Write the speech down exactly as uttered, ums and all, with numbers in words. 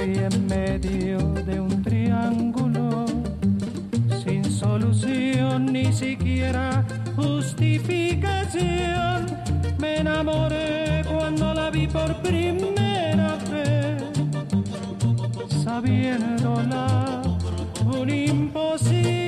vi en medio de un triángulo, sin solución ni siquiera justificación. Me enamoré cuando la vi por primera vez, sabiendo